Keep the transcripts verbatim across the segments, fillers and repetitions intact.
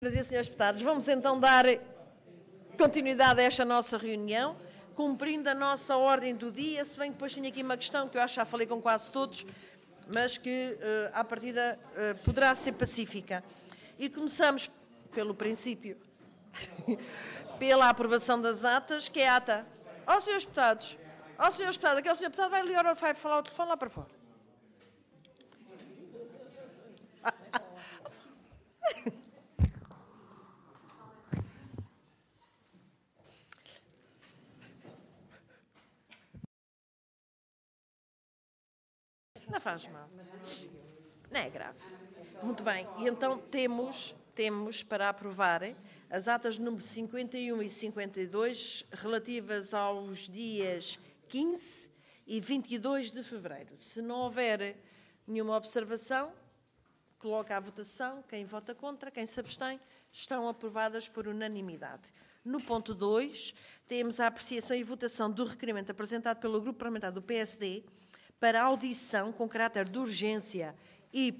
Senhoras e senhores deputados, vamos então dar continuidade a esta nossa reunião, cumprindo a nossa ordem do dia, se bem que depois tenho aqui uma questão que eu acho que já falei com quase todos, mas que, uh, à partida, uh, poderá ser pacífica. E começamos pelo princípio, pela aprovação das atas, que é a ata. Ó, oh, senhores deputados, ó, oh, senhores deputados, aquele senhor deputado vai ligar, vai falar o telefone lá para fora. Não faz mal. Não é grave. Muito bem. E então temos, temos para aprovar as atas número cinquenta e um e cinquenta e dois relativas aos dias quinze e vinte e dois de fevereiro. Se não houver nenhuma observação, coloca à votação. Quem vota contra, quem se abstém, estão aprovadas por unanimidade. No ponto dois, temos a apreciação e votação do requerimento apresentado pelo Grupo Parlamentar do P S D para audição com caráter de urgência e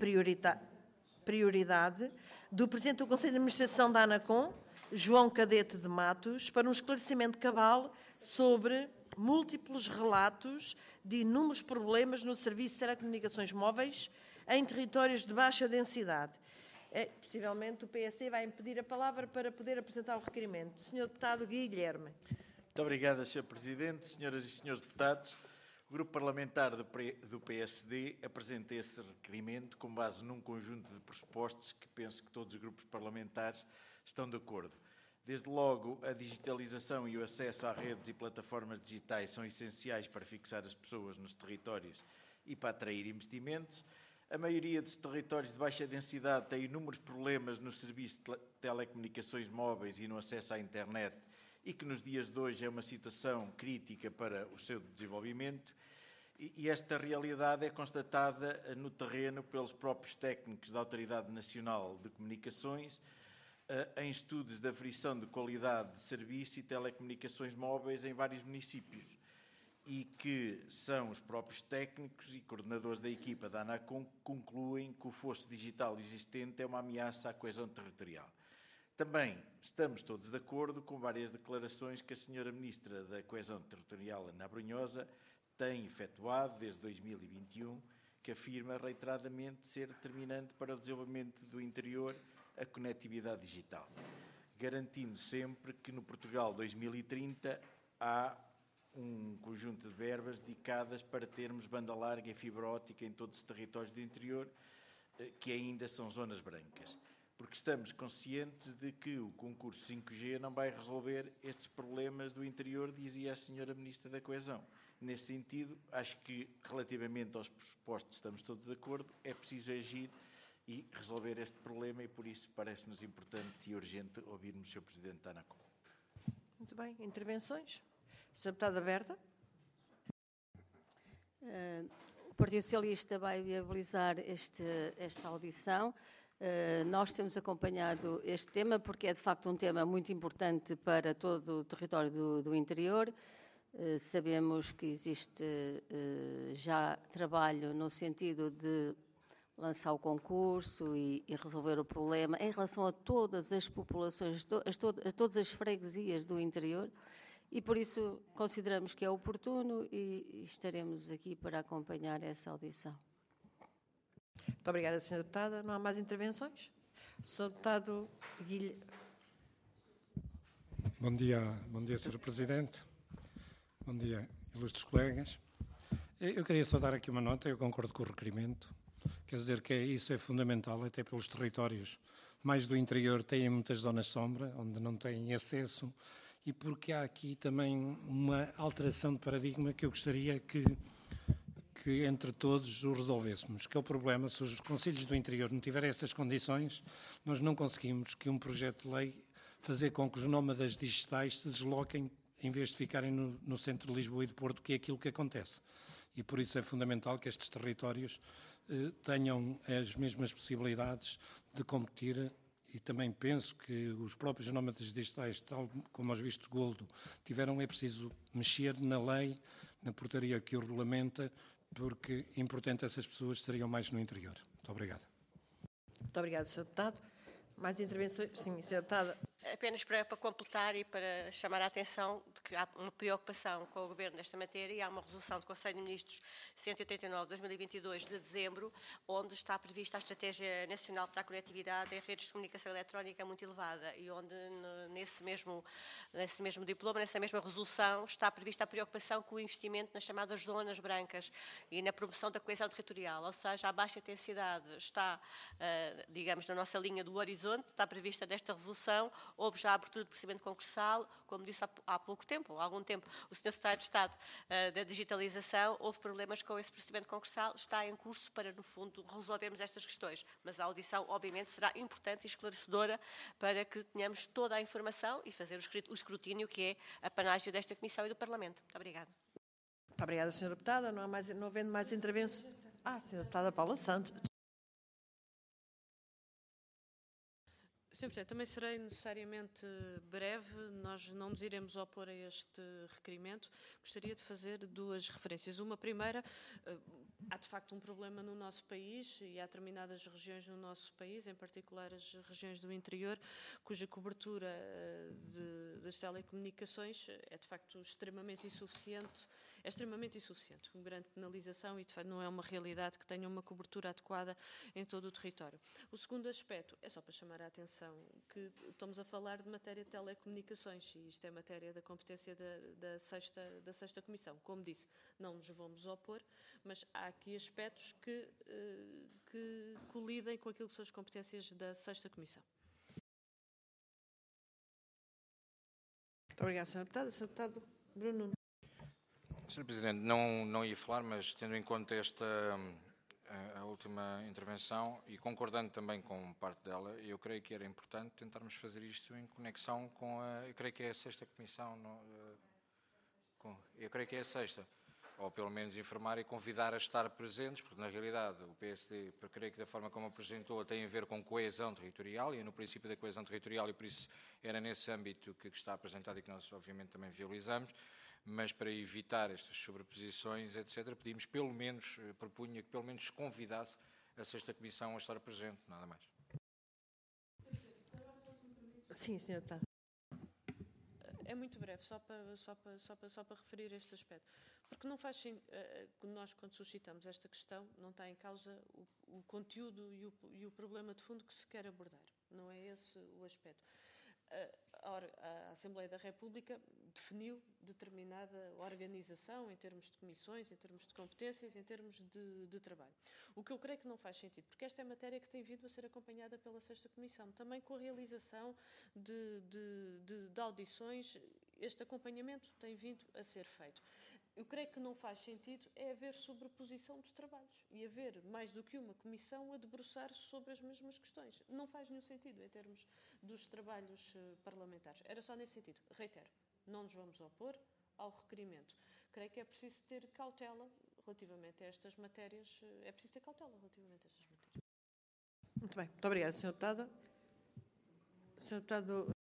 prioridade do Presidente do Conselho de Administração da ANACOM, João Cadete de Matos, para um esclarecimento cabal sobre múltiplos relatos de inúmeros problemas no serviço de telecomunicações móveis em territórios de baixa densidade. É, possivelmente o P S D vai me pedir a palavra para poder apresentar o requerimento. senhor Deputado Guilherme. Muito obrigado, senhor Presidente, senhoras e senhores deputados. O Grupo Parlamentar do P S D apresenta esse requerimento com base num conjunto de pressupostos que penso que todos os grupos parlamentares estão de acordo. Desde logo, a digitalização e o acesso a redes e plataformas digitais são essenciais para fixar as pessoas nos territórios e para atrair investimentos. A maioria dos territórios de baixa densidade tem inúmeros problemas no serviço de telecomunicações móveis e no acesso à internet, e que nos dias de hoje é uma situação crítica para o seu desenvolvimento, e esta realidade é constatada no terreno pelos próprios técnicos da Autoridade Nacional de Comunicações, em estudos de aferição de qualidade de serviço e telecomunicações móveis em vários municípios, e que são os próprios técnicos e coordenadores da equipa da ANACOM que concluem que o fosso digital existente é uma ameaça à coesão territorial. Também estamos todos de acordo com várias declarações que a senhora Ministra da Coesão Territorial, Ana Abrunhosa, tem efetuado desde dois mil e vinte e um, que afirma reiteradamente ser determinante para o desenvolvimento do interior a conectividade digital, garantindo sempre que no Portugal dois mil e trinta há um conjunto de verbas dedicadas para termos banda larga e fibra óptica em todos os territórios do interior, que ainda são zonas brancas. Porque estamos conscientes de que o concurso cinco G não vai resolver estes problemas do interior, dizia a senhora Ministra da Coesão. Nesse sentido, acho que, relativamente aos pressupostos, estamos todos de acordo, é preciso agir e resolver este problema, e por isso parece-nos importante e urgente ouvirmos o senhor Presidente da ANACOM. Muito bem. Intervenções? senhora Deputada Berta. Uh, o Partido Socialista vai viabilizar este, esta audição. Uh, nós temos acompanhado este tema porque é de facto um tema muito importante para todo o território do, do interior. Uh, sabemos que existe uh, já trabalho no sentido de lançar o concurso e, e resolver o problema em relação a todas as populações, to, as, to, a todas as freguesias do interior, e por isso consideramos que é oportuno e, e estaremos aqui para acompanhar essa audição. Muito obrigada, senhora Deputada. Não há mais intervenções? senhor Deputado Guilherme. Bom dia, bom dia, senhor Presidente. Bom dia, ilustres colegas. Eu queria só dar aqui uma nota, eu concordo com o requerimento. Quer dizer que isso é fundamental, até pelos territórios mais do interior têm muitas zonas sombra, onde não têm acesso, e porque há aqui também uma alteração de paradigma que eu gostaria que que entre todos o resolvêssemos, que é o problema, se os concelhos do interior não tiverem essas condições, nós não conseguimos que um projeto de lei fazer com que os nómadas digitais se desloquem em vez de ficarem no, no centro de Lisboa e do Porto, que é aquilo que acontece. E por isso é fundamental que estes territórios eh, tenham as mesmas possibilidades de competir, e também penso que os próprios nómadas digitais, tal como os vistos Goldo, tiveram, é preciso mexer na lei, na portaria que o regulamenta, porque é importante essas pessoas seriam mais no interior. Muito obrigado. Muito obrigado, senhor Deputado. Mais intervenções? Sim, senhora Deputada. Apenas para, para completar e para chamar a atenção de que há uma preocupação com o Governo nesta matéria e há uma resolução do Conselho de Ministros cento e oitenta e nove de dois mil e vinte e dois de dezembro, onde está prevista a Estratégia Nacional para a Conectividade em redes de comunicação eletrónica muito elevada e onde nesse mesmo, nesse mesmo diploma, nessa mesma resolução, está prevista a preocupação com o investimento nas chamadas zonas brancas e na promoção da coesão territorial, ou seja, a baixa intensidade está, digamos, na nossa linha do horizonte, está prevista nesta resolução. Houve já a abertura de procedimento concursal, como disse há pouco tempo, ou há algum tempo, o senhor Secretário de Estado uh, da Digitalização, houve problemas com esse procedimento concursal, está em curso para, no fundo, resolvermos estas questões. Mas a audição, obviamente, será importante e esclarecedora para que tenhamos toda a informação e fazer o escrutínio que é a panágio desta Comissão e do Parlamento. Muito obrigada. Muito obrigada, senhora Deputada. Não, há mais, não havendo mais intervenções. Ah, senhora Deputada Paula Santos. senhor Presidente, também serei necessariamente breve. Nós não nos iremos opor a este requerimento. Gostaria de fazer duas referências. Uma primeira, há de facto um problema no nosso país e há determinadas regiões no nosso país, em particular as regiões do interior, cuja cobertura de, das telecomunicações é de facto extremamente insuficiente. É extremamente insuficiente, com grande penalização e, de facto, não é uma realidade que tenha uma cobertura adequada em todo o território. O segundo aspecto é só para chamar a atenção que estamos a falar de matéria de telecomunicações e isto é matéria da competência da, da, sexta, da sexta Comissão. Como disse, não nos vamos opor, mas há aqui aspectos que, que colidem com aquilo que são as competências da sexta Comissão. Muito obrigada, senhora Deputada. senhor Deputado Bruno Nuno. senhor Presidente, não, não ia falar, mas tendo em conta esta a, a última intervenção e concordando também com parte dela, eu creio que era importante tentarmos fazer isto em conexão com a, eu creio que é a sexta Comissão, não, com, eu creio que é a sexta, ou pelo menos informar e convidar a estar presentes, porque na realidade o P S D, eu creio que da forma como apresentou, tem a ver com coesão territorial e é no princípio da coesão territorial e por isso era nesse âmbito que está apresentado e que nós obviamente também viabilizamos. Mas para evitar estas sobreposições, etcétera, pedimos pelo menos, propunha que pelo menos se convidasse a sexta Comissão a estar presente, nada mais. Sim, senhora Deputada. É muito breve, só para, só para, só para, só para referir este aspecto. Porque não faz sentido, nós quando suscitamos esta questão, não está em causa o, o conteúdo e o, e o problema de fundo que se quer abordar. Não é esse o aspecto. A Assembleia da República definiu determinada organização em termos de comissões, em termos de competências, em termos de, de trabalho. O que eu creio que não faz sentido, porque esta é matéria que tem vindo a ser acompanhada pela sexta Comissão, também com a realização de, de, de, de audições, este acompanhamento tem vindo a ser feito. Eu creio que não faz sentido é haver sobreposição dos trabalhos e haver mais do que uma comissão a debruçar-se sobre as mesmas questões. Não faz nenhum sentido em termos dos trabalhos parlamentares. Era só nesse sentido. Reitero, não nos vamos opor ao requerimento. Creio que é preciso ter cautela relativamente a estas matérias. É preciso ter cautela relativamente a estas matérias. Muito bem. Muito obrigada, senhora Deputada. senhor Deputado...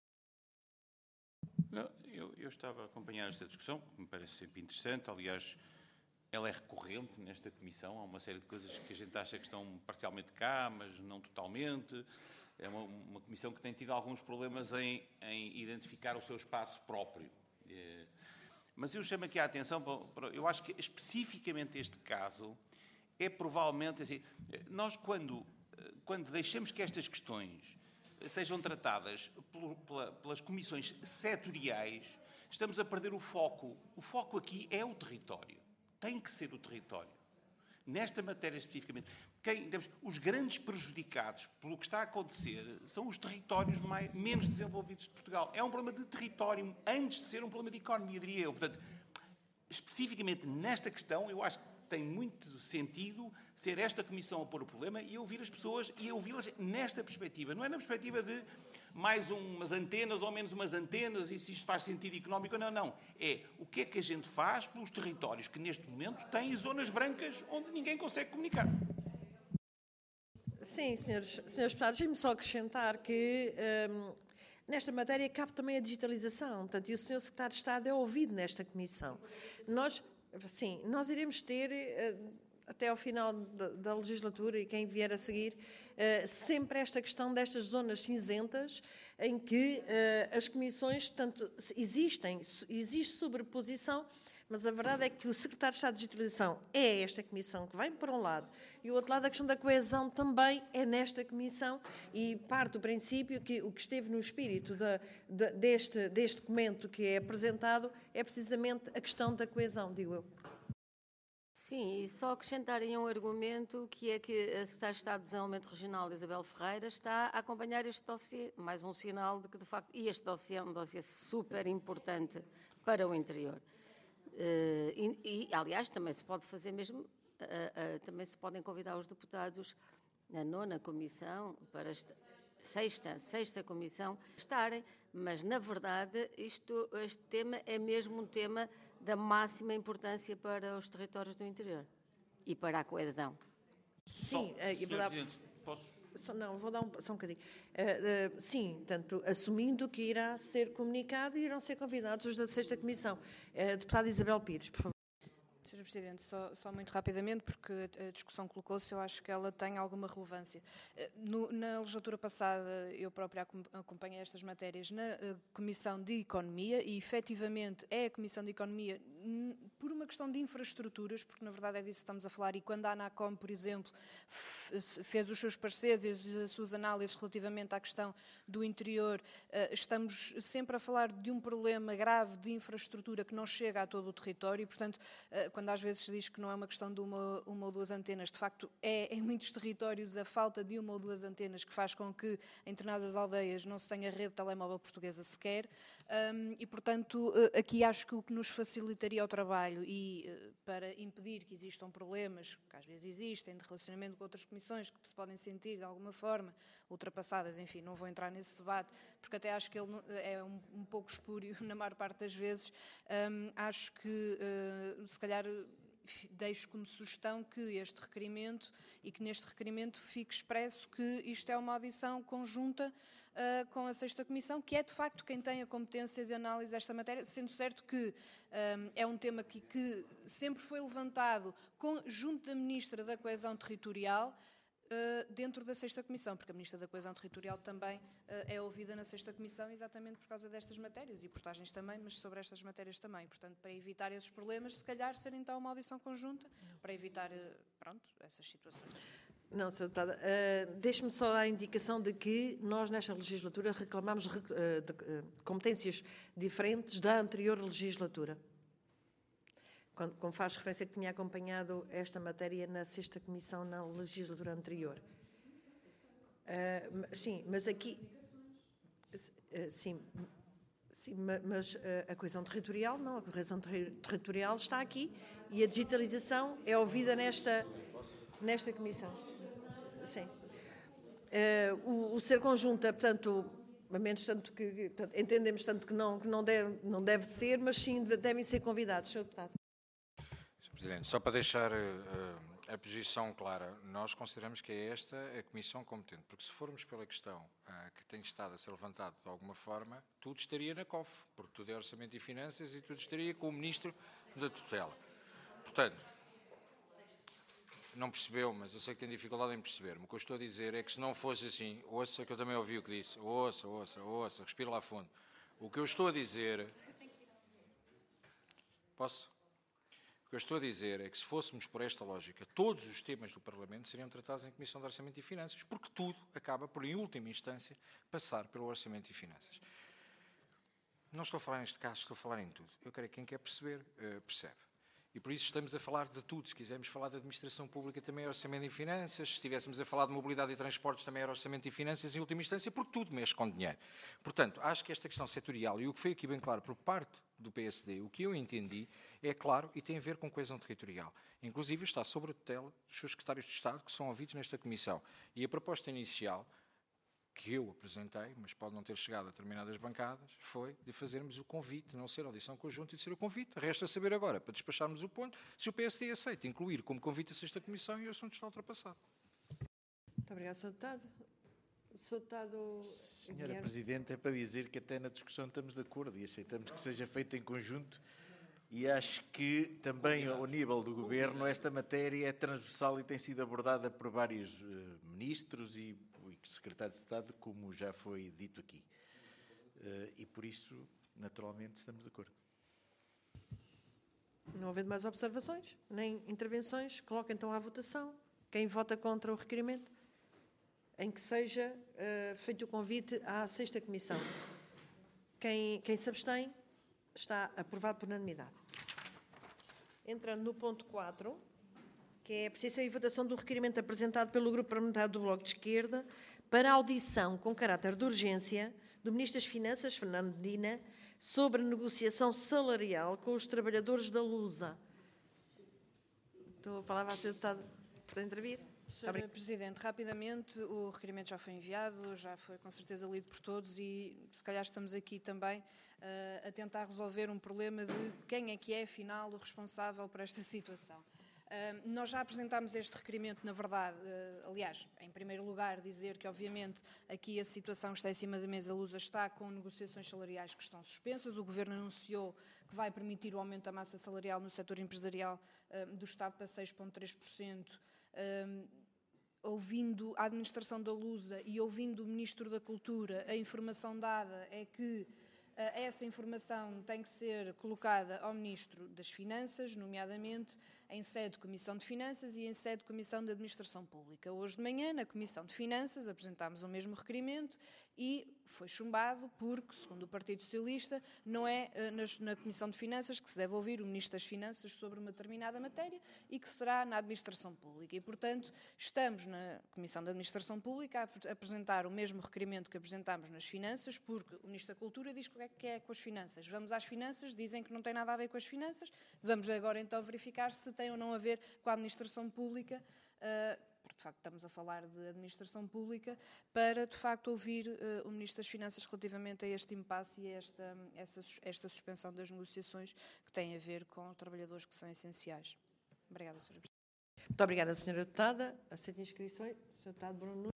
Não, eu, eu estava a acompanhar esta discussão, que me parece sempre interessante. Aliás, ela é recorrente nesta Comissão. Há uma série de coisas que a gente acha que estão parcialmente cá, mas não totalmente. É uma, uma Comissão que tem tido alguns problemas em, em identificar o seu espaço próprio. É, mas eu chamo aqui a atenção, para, para, eu acho que especificamente este caso é provavelmente assim, nós quando, quando deixamos que estas questões sejam tratadas por, pela, pelas comissões setoriais, estamos a perder o foco. O foco aqui é o território. Tem que ser o território. Nesta matéria especificamente, quem, digamos, os grandes prejudicados pelo que está a acontecer são os territórios mais, menos desenvolvidos de Portugal. É um problema de território, antes de ser um problema de economia, diria eu. Portanto, especificamente nesta questão, eu acho que tem muito sentido ser esta Comissão a pôr o problema e ouvir as pessoas e ouvi-las nesta perspectiva. Não é na perspectiva de mais umas antenas ou menos umas antenas e se isto faz sentido económico. Não, não. É o que é que a gente faz pelos territórios que neste momento têm zonas brancas onde ninguém consegue comunicar. Sim, senhores, senhores deputados, deixe-me só acrescentar que hum, nesta matéria cabe também a digitalização. Portanto, e o senhor Secretário de Estado é ouvido nesta Comissão. Nós... Sim, nós iremos ter, até ao final da, da legislatura, e quem vier a seguir, uh, sempre esta questão destas zonas cinzentas em que uh, as comissões, tanto existem, existe sobreposição, mas a verdade é que o Secretário de Estado de Digitalização é esta comissão que vem por um lado, e o outro lado, a questão da coesão também é nesta comissão, e parte do princípio que o que esteve no espírito da, da, deste, deste documento que é apresentado é precisamente a questão da coesão, digo eu. Sim, e só acrescentarem um argumento que é que a Secretária de Estado do Desenvolvimento Regional, Isabel Ferreira, está a acompanhar este dossiê, mais um sinal de que, de facto, e este dossiê é um dossiê super importante para o interior. Uh, e, e, aliás, também se pode fazer mesmo, uh, uh, também se podem convidar os deputados na nona comissão, para esta, sexta, sexta comissão, estarem, mas na verdade isto, este tema é mesmo um tema da máxima importância para os territórios do interior e para a coesão. Sim, é uh, verdade. Posso? Só, não, vou dar um, só um bocadinho. Uh, uh, sim, tanto assumindo que irá ser comunicado e irão ser convidados os da sexta comissão. Uh, deputada Isabel Pires, por favor. senhor Presidente, só, só muito rapidamente, porque a discussão colocou-se, eu acho que ela tem alguma relevância. No, na legislatura passada, eu própria acompanhei estas matérias na Comissão de Economia e, efetivamente, é a Comissão de Economia, por uma questão de infraestruturas, porque, na verdade, é disso que estamos a falar, e quando a ANACOM, por exemplo, fez os seus pareceres e as suas análises relativamente à questão do interior, estamos sempre a falar de um problema grave de infraestrutura que não chega a todo o território e, portanto, quando às vezes se diz que não é uma questão de uma, uma ou duas antenas, de facto é em muitos territórios a falta de uma ou duas antenas que faz com que em determinadas aldeias não se tenha rede de telemóvel portuguesa sequer um, e, portanto, aqui acho que o que nos facilitaria o trabalho e uh, para impedir que existam problemas, que às vezes existem, de relacionamento com outras comissões que se podem sentir de alguma forma ultrapassadas, enfim, não vou entrar nesse debate, porque até acho que ele é um, um pouco espúrio na maior parte das vezes, um, acho que uh, se calhar deixo como sugestão que este requerimento e que neste requerimento fique expresso que isto é uma audição conjunta uh, com a sexta comissão, que é de facto quem tem a competência de análise desta matéria, sendo certo que um, é um tema que, que sempre foi levantado com, junto da Ministra da Coesão Territorial, Uh, dentro da sexta comissão, porque a Ministra da Coesão Territorial também uh, é ouvida na sexta comissão exatamente por causa destas matérias e portagens também, mas sobre estas matérias também. Portanto, para evitar esses problemas, se calhar ser então uma audição conjunta, para evitar, uh, pronto, essas situações. Não, senhora Deputada, uh, deixe-me só dar a indicação de que nós nesta legislatura reclamamos uh, de, uh, competências diferentes da anterior legislatura. Quando, como faz referência que tinha acompanhado esta matéria na sexta comissão na legislatura anterior. Uh, sim, mas aqui... Uh, sim, sim, mas uh, a coesão territorial não, a coesão ter territorial está aqui e a digitalização é ouvida nesta, nesta comissão. Sim. Uh, o, o ser conjunta, portanto, a menos tanto que, portanto, entendemos tanto que não, que não, deve, não deve ser, mas sim devem ser convidados, senhor Deputado. Presidente, só para deixar uh, a posição clara, nós consideramos que é esta a comissão competente, porque se formos pela questão uh, que tem estado a ser levantada de alguma forma, tudo estaria na C O F, porque tudo é Orçamento e Finanças e tudo estaria com o Ministro da Tutela. Portanto, não percebeu, mas eu sei que tem dificuldade em perceber-me. O que eu estou a dizer é que se não fosse assim, ouça que eu também ouvi o que disse, ouça, ouça, ouça, respira lá fundo. O que eu estou a dizer... Posso? O que eu estou a dizer é que se fôssemos por esta lógica, todos os temas do Parlamento seriam tratados em Comissão de Orçamento e Finanças, porque tudo acaba por, em última instância, passar pelo Orçamento e Finanças. Não estou a falar neste caso, estou a falar em tudo. Eu creio que quem quer perceber, uh, percebe. E por isso estamos a falar de tudo. Se quisermos falar de administração pública, também é Orçamento e Finanças. Se estivéssemos a falar de mobilidade e transportes, também era Orçamento e Finanças, em última instância, porque tudo mexe com dinheiro. Portanto, acho que esta questão setorial, e o que foi aqui bem claro por parte do P S D, o que eu entendi, é claro e tem a ver com coesão territorial. Inclusive está sob a tutela dos seus secretários de Estado, que são ouvidos nesta comissão. E a proposta inicial, que eu apresentei, mas pode não ter chegado a determinadas bancadas, foi de fazermos o convite, não ser audição conjunta e de ser o convite. Resta saber agora, para despacharmos o ponto, se o P S D aceita incluir como convite a sexta comissão e o assunto está ultrapassado. Muito obrigado, senhor Deputado. senhor Deputado... Senhora Guilherme. Presidente, é para dizer que até na discussão estamos de acordo e aceitamos que seja feito em conjunto e acho que também ao nível do Governo esta matéria é transversal e tem sido abordada por vários uh, ministros e, e secretários de Estado, como já foi dito aqui. Uh, e por isso, naturalmente, estamos de acordo. Não havendo mais observações, nem intervenções, coloco então à votação. Quem vota contra o requerimento, em que seja uh, feito o convite à sexta comissão. Quem, quem se abstém, está aprovado por unanimidade. Entrando no ponto quatro, que é a apreciação e votação do requerimento apresentado pelo Grupo Parlamentar do Bloco de Esquerda para a audição com caráter de urgência do Ministro das Finanças, Fernando Medina, sobre a negociação salarial com os trabalhadores da Lusa. Então, a palavra a ser deputada para intervir. senhora Presidente, rapidamente, o requerimento já foi enviado, já foi com certeza lido por todos e se calhar estamos aqui também uh, a tentar resolver um problema de quem é que é, afinal, o responsável por esta situação. Uh, nós já apresentámos este requerimento, na verdade, uh, aliás, em primeiro lugar, dizer que, obviamente, aqui a situação que está em cima da mesa, a Lusa está com negociações salariais que estão suspensas. O Governo anunciou que vai permitir o aumento da massa salarial no setor empresarial uh, do Estado para seis vírgula três por cento. Uh, ouvindo a administração da Lusa e ouvindo o Ministro da Cultura, a informação dada é que uh, essa informação tem que ser colocada ao Ministro das Finanças, nomeadamente em sede de Comissão de Finanças e em sede de Comissão de Administração Pública. Hoje de manhã, na Comissão de Finanças, apresentámos o mesmo requerimento e foi chumbado porque, segundo o Partido Socialista, não é uh, na Comissão de Finanças que se deve ouvir o Ministro das Finanças sobre uma determinada matéria e que será na Administração Pública. E, portanto, estamos na Comissão de Administração Pública a apresentar o mesmo requerimento que apresentámos nas Finanças, porque o Ministro da Cultura diz que é, que é com as finanças. Vamos às finanças, dizem que não tem nada a ver com as finanças. Vamos agora então verificar se tem ou não a ver com a Administração Pública, uh, porque de facto estamos a falar de Administração Pública, para de facto ouvir uh, o Ministro das Finanças relativamente a este impasse e a esta, esta, esta suspensão das negociações que têm a ver com trabalhadores que são essenciais. Obrigada, senhora Presidente. Muito obrigada, senhora Deputada. Aceito inscrições. senhor Deputado Bruno Nunes.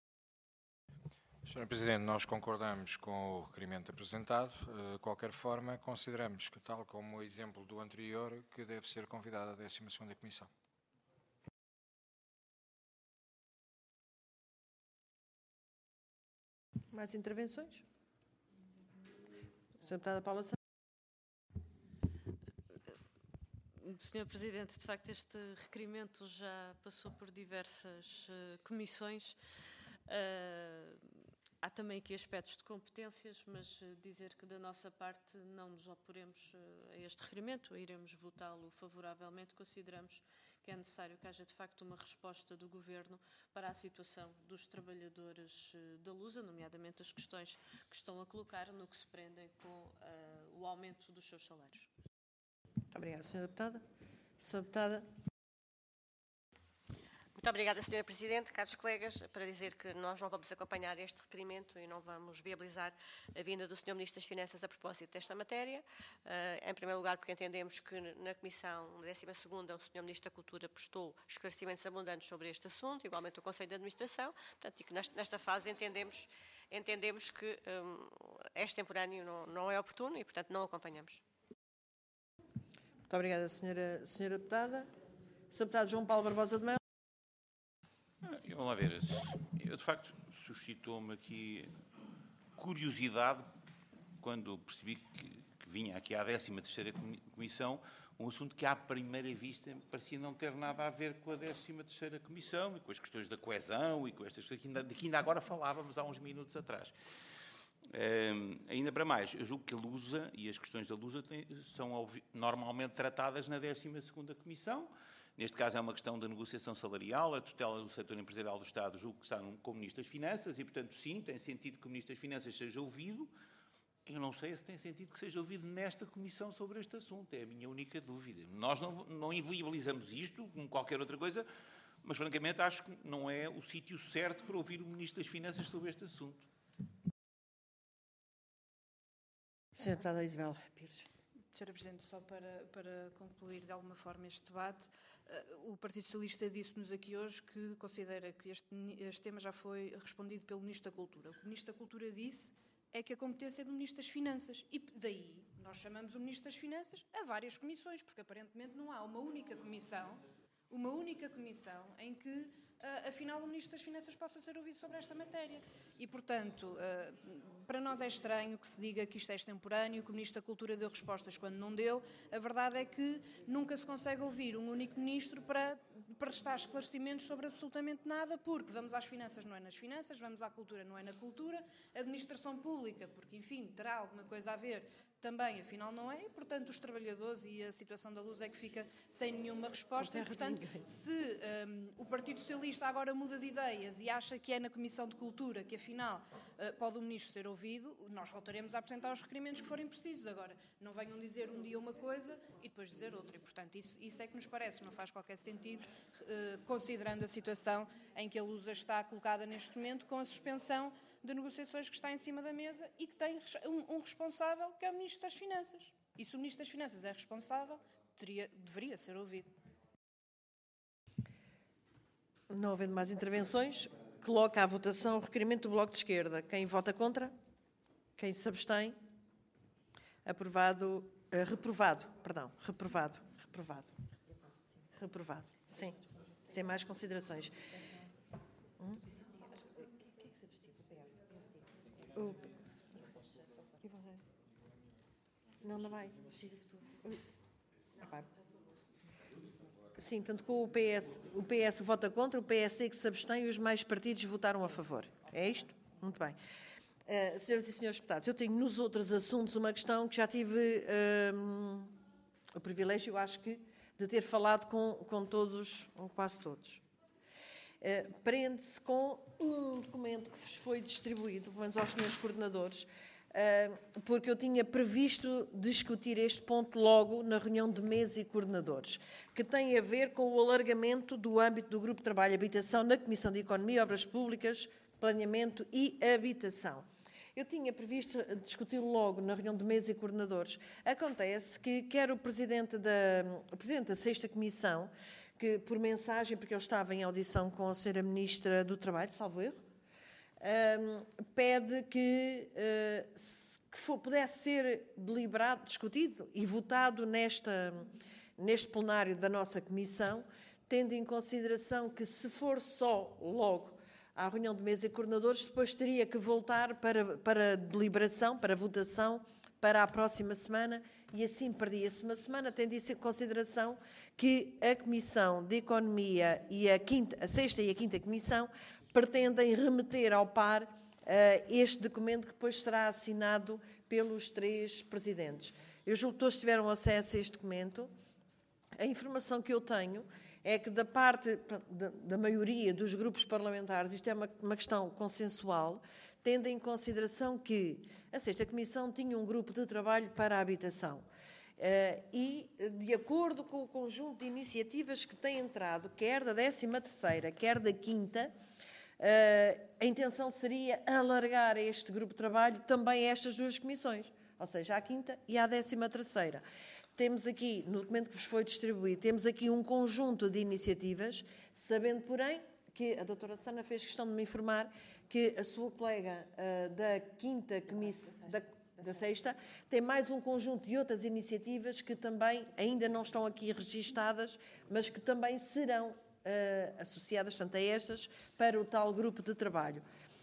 senhora Presidente, nós concordamos com o requerimento apresentado. De qualquer forma, consideramos que, tal como o exemplo do anterior, que deve ser convidada a décima segunda Comissão. Mais intervenções? senhora Deputada Paula Santos. senhor Presidente, de facto este requerimento já passou por diversas uh, comissões. Uh, Há também aqui aspectos de competências, mas uh, dizer que da nossa parte não nos oporemos uh, a este requerimento, iremos votá-lo favoravelmente. Consideramos que é necessário que haja de facto uma resposta do Governo para a situação dos trabalhadores uh, da Lusa, nomeadamente as questões que estão a colocar no que se prendem com uh, o aumento dos seus salários. Muito obrigada, senhora Deputada. senhora Deputada. Muito obrigada, senhora Presidente. Caros colegas, para dizer que nós não vamos acompanhar este requerimento e não vamos viabilizar a vinda do senhor Ministro das Finanças a propósito desta matéria. Uh, em primeiro lugar, porque entendemos que na Comissão, na décima segunda, o senhor Ministro da Cultura prestou esclarecimentos abundantes sobre este assunto, igualmente o Conselho de Administração, portanto, e que nesta fase entendemos, entendemos que um, é extemporâneo, não, não é oportuno e, portanto, não acompanhamos. Muito obrigada, senhora, senhora Deputada. senhor Deputado João Paulo Barbosa de Melo. Vamos lá ver, eu de facto suscitou-me aqui curiosidade quando percebi que, que vinha aqui à décima terceira Comissão um assunto que à primeira vista parecia não ter nada a ver com a décima terceira Comissão e com as questões da coesão e com estas coisas que ainda, de que ainda agora falávamos há uns minutos atrás. Um, ainda para mais, eu julgo que a Lusa e as questões da Lusa têm, são normalmente tratadas na décima segunda Comissão. Neste caso é uma questão da negociação salarial, a tutela do setor empresarial do Estado, julgo que está com o Ministro das Finanças e, portanto, sim, tem sentido que o Ministro das Finanças seja ouvido. Eu não sei se tem sentido que seja ouvido nesta Comissão sobre este assunto, é a minha única dúvida. Nós não, não inviabilizamos isto, como qualquer outra coisa, mas, francamente, acho que não é o sítio certo para ouvir o Ministro das Finanças sobre este assunto. senhora Deputada Isabel Pires. senhora Presidente, só para, para concluir de alguma forma este debate, uh, o Partido Socialista disse-nos aqui hoje que considera que este, este tema já foi respondido pelo Ministro da Cultura. O que o Ministro da Cultura disse é que a competência é do Ministro das Finanças. E daí nós chamamos o Ministro das Finanças a várias comissões, porque aparentemente não há uma única comissão, uma única comissão em que, uh, afinal, o Ministro das Finanças possa ser ouvido sobre esta matéria. E, portanto, uh, para nós é estranho que se diga que isto é extemporâneo, que o Ministro da Cultura deu respostas quando não deu. A verdade é que nunca se consegue ouvir um único Ministro para prestar esclarecimentos sobre absolutamente nada, porque vamos às finanças, não é nas finanças, vamos à cultura, não é na cultura, administração pública, porque, enfim, terá alguma coisa a ver, também, afinal, não é, e, portanto, os trabalhadores e a situação da luz é que fica sem nenhuma resposta, e, portanto, se um, o Partido Socialista agora muda de ideias e acha que é na Comissão de Cultura que, afinal, uh, pode o Ministro ser ouvido, nós voltaremos a apresentar os requerimentos que forem precisos. Agora, não venham dizer um dia uma coisa e depois dizer outra, e, portanto, isso, isso é que nos parece, não faz qualquer sentido, uh, considerando a situação em que a Lusa está colocada neste momento, com a suspensão de negociações que está em cima da mesa e que tem um, um responsável, que é o Ministro das Finanças. E se o Ministro das Finanças é responsável, teria, deveria ser ouvido. Não havendo mais intervenções, coloca à votação o requerimento do Bloco de Esquerda. Quem vota contra? Quem se abstém? Aprovado, uh, reprovado, perdão, reprovado, reprovado. Reprovado, sim. Sem mais considerações. Hum? O... Não, não vai. Sim, tanto com o P S, o P S vota contra, o P S D que se abstém e os mais partidos votaram a favor. É isto? Muito bem. Uh, senhoras e senhores deputados, eu tenho nos outros assuntos uma questão que já tive uh, o privilégio, acho que, de ter falado com, com todos, ou quase todos. Uh, prende-se com um documento que vos foi distribuído, pelo menos aos senhores coordenadores, uh, porque eu tinha previsto discutir este ponto logo na reunião de mesa e coordenadores, que tem a ver com o alargamento do âmbito do Grupo de Trabalho e Habitação na Comissão de Economia, Obras Públicas, Planeamento e Habitação. Eu tinha previsto discuti-lo logo na reunião de mesa e coordenadores. Acontece que quer o Presidente da, o Presidente da Sexta Comissão, que por mensagem, porque eu estava em audição com a senhora Ministra do Trabalho, salvo erro, um, pede que, uh, se, que for, pudesse ser deliberado, discutido e votado nesta, neste plenário da nossa Comissão, tendo em consideração que se for só logo à reunião de mesa e coordenadores, depois teria que voltar para, para deliberação, para votação, para a próxima semana, e assim perdia-se uma semana, tendo isso em consideração que a Comissão de Economia e a, quinta, a sexta e a quinta Comissão pretendem remeter ao par uh, este documento que depois será assinado pelos três presidentes. Eu julgo que todos tiveram acesso a este documento. A informação que eu tenho é que da parte da, da maioria dos grupos parlamentares, isto é uma, uma questão consensual, tendo em consideração que a sexta Comissão tinha um grupo de trabalho para a habitação. Uh, e, de acordo com o conjunto de iniciativas que têm entrado, quer da décima terceira, quer da quinta, uh, a intenção seria alargar a este grupo de trabalho também a estas duas comissões, ou seja, à quinta e à décima terceira. Temos aqui, no documento que vos foi distribuído, temos aqui um conjunto de iniciativas, sabendo, porém, que a doutora Sana fez questão de me informar que a sua colega uh, da quinta comissão, da, da sexta, tem mais um conjunto de outras iniciativas que também ainda não estão aqui registadas, mas que também serão uh, associadas, tanto a estas, para o tal grupo de trabalho.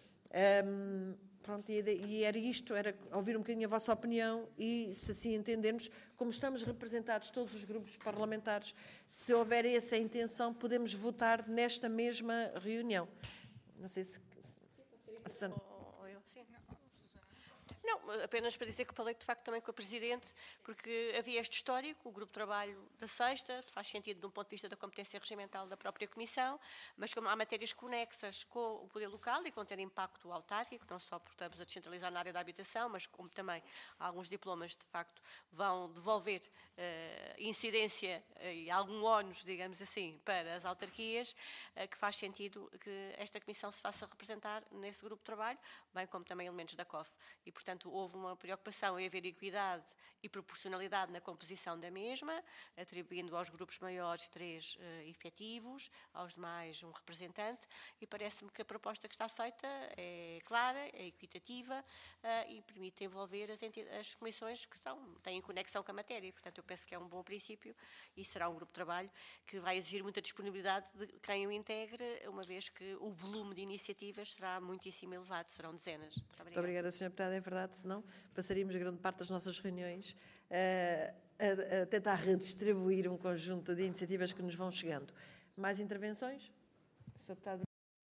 Um, Pronto, e era isto, era ouvir um bocadinho a vossa opinião e, se assim entendermos, como estamos representados todos os grupos parlamentares, se houver essa intenção, podemos votar nesta mesma reunião. Não sei se... se... Ou eu, sim. Não, apenas para dizer que falei, de facto, também com a Presidente, porque havia este histórico, o Grupo de Trabalho da Sexta, faz sentido de um ponto de vista da competência regimental da própria Comissão, mas como há matérias conexas com o poder local e com ter impacto autárquico, não só porque estamos a descentralizar na área da habitação, mas como também alguns diplomas, de facto, vão devolver uh, incidência uh, e algum ónus, digamos assim, para as autarquias, uh, que faz sentido que esta Comissão se faça representar nesse Grupo de Trabalho, bem como também elementos da C O F. E, portanto, portanto, houve uma preocupação em haver equidade e proporcionalidade na composição da mesma, atribuindo aos grupos maiores três uh, efetivos, aos demais um representante, e parece-me que a proposta que está feita é clara, é equitativa uh, e permite envolver as, as comissões que estão, têm conexão com a matéria. Portanto, eu penso que é um bom princípio e será um grupo de trabalho que vai exigir muita disponibilidade de quem o integre, uma vez que o volume de iniciativas será muitíssimo elevado, serão dezenas. Muito obrigada. Muito obrigada, senhora Deputada. É verdade, senão passaríamos grande parte das nossas reuniões uh, a, a tentar redistribuir um conjunto de iniciativas que nos vão chegando. Mais intervenções? senhor Deputado.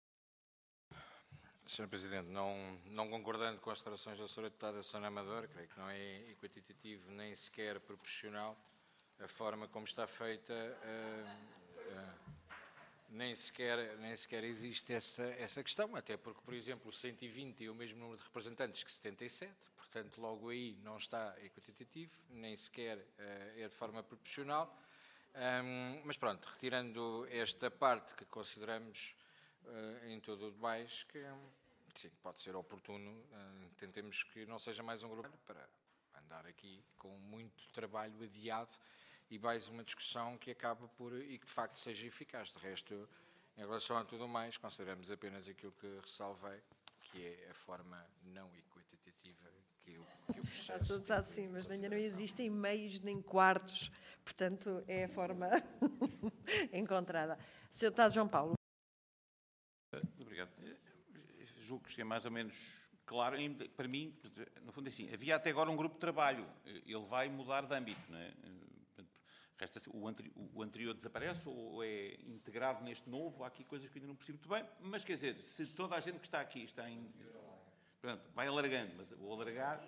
senhor Presidente, não, não concordando com as declarações da senhora Deputada Sónia Amador, creio que não é equitativo nem sequer proporcional a forma como está feita, uh, uh, nem, sequer, nem sequer existe essa, essa questão, até porque, por exemplo, cento e vinte é o mesmo número de representantes que setenta e sete, portanto, logo aí não está equitativo, nem sequer uh, é de forma proporcional. Um, mas pronto, retirando esta parte que consideramos uh, em todo o demais, que sim, pode ser oportuno, uh, tentemos que não seja mais um grupo para andar aqui com muito trabalho adiado e mais uma discussão que acaba por, e que de facto seja eficaz. De resto, em relação a tudo mais, consideramos apenas aquilo que ressalvei, que é a forma não equitativa que o, que o processo... Deputado, sim, mas ainda não existem meios nem quartos, portanto é a forma encontrada. senhor Deputado João Paulo. Obrigado. Julgo que isto é mais ou menos claro. Para mim, no fundo é assim, havia até agora um grupo de trabalho. Ele vai mudar de âmbito, não é? Resta o, anteri o anterior desaparece ou é integrado neste novo? Há aqui coisas que eu ainda não percebo muito bem, mas quer dizer, se toda a gente que está aqui está em... Pronto, vai alargando, mas o alargar...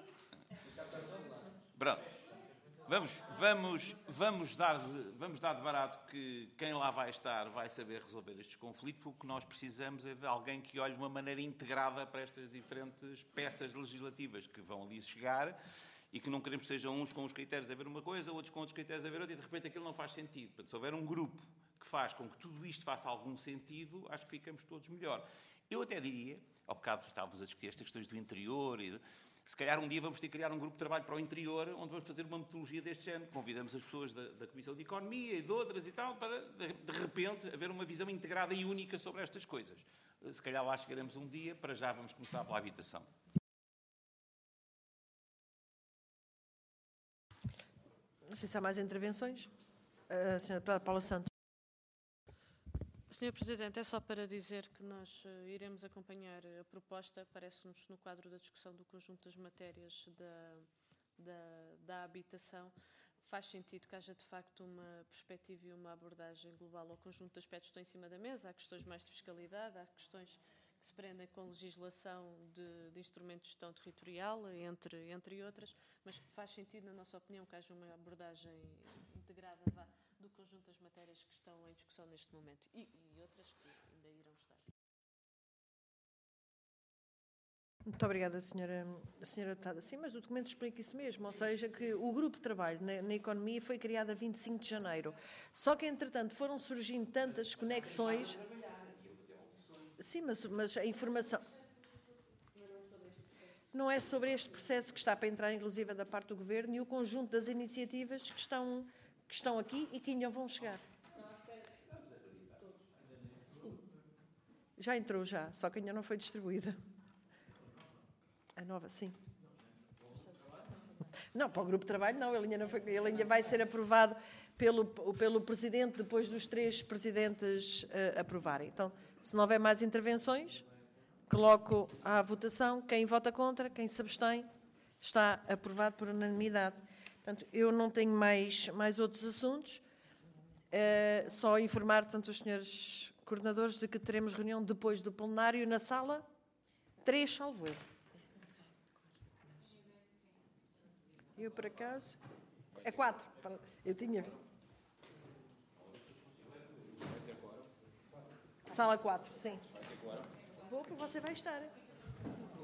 Pronto. Vamos, vamos, vamos, dar, vamos dar de barato que quem lá vai estar vai saber resolver estes conflitos, porque o que nós precisamos é de alguém que olhe de uma maneira integrada para estas diferentes peças legislativas que vão ali chegar e que não queremos que sejam uns com os critérios a ver uma coisa, outros com outros critérios a ver outra, e de repente aquilo não faz sentido. Portanto, se houver um grupo que faz com que tudo isto faça algum sentido, acho que ficamos todos melhor. Eu até diria, ao bocado estávamos a discutir estas questões do interior, e se calhar um dia vamos ter que criar um grupo de trabalho para o interior, onde vamos fazer uma metodologia deste género. Convidamos as pessoas da, da Comissão de Economia e de outras e tal, para de, de repente haver uma visão integrada e única sobre estas coisas. Se calhar lá chegaremos um dia, para já vamos começar pela habitação. Não sei se há mais intervenções. A senhora Deputada Paula Santos. senhor Presidente, é só para dizer que nós uh, iremos acompanhar a proposta, parece-nos no quadro da discussão do conjunto das matérias da, da, da habitação. Faz sentido que haja de facto uma perspectiva e uma abordagem global ao conjunto de aspectos que estão em cima da mesa. Há questões mais de fiscalidade, há questões que se prendem com legislação de, de instrumentos de gestão territorial, entre, entre outras, mas faz sentido, na nossa opinião, que haja uma abordagem integrada vá, do conjunto das matérias que estão em discussão neste momento e, e outras que ainda irão estar. Muito obrigada, senhora, senhora Deputada. Sim, mas o documento explica isso mesmo, ou seja, que o grupo de trabalho na, na economia foi criado a vinte e cinco de janeiro. Só que, entretanto, foram surgindo tantas conexões... Sim, mas, mas a informação... Não é sobre este processo que está para entrar, inclusive, da parte do Governo e o conjunto das iniciativas que estão, que estão aqui e que ainda vão chegar. Já entrou, já, só que ainda não foi distribuída. A nova, sim. Não, para o grupo de trabalho não, ele ainda, não foi, ele ainda vai ser aprovado pelo, pelo Presidente, depois dos três Presidentes uh, aprovarem. Então, se não houver mais intervenções, coloco à votação. Quem vota contra, quem se abstém, está aprovado por unanimidade. Portanto, eu não tenho mais, mais outros assuntos. Uh, só informar, portanto, os senhores coordenadores de que teremos reunião depois do plenário na sala três, salvo eu. Eu, por acaso... É quatro. Eu tinha... Sala quatro, sim. Vou que você vai estar.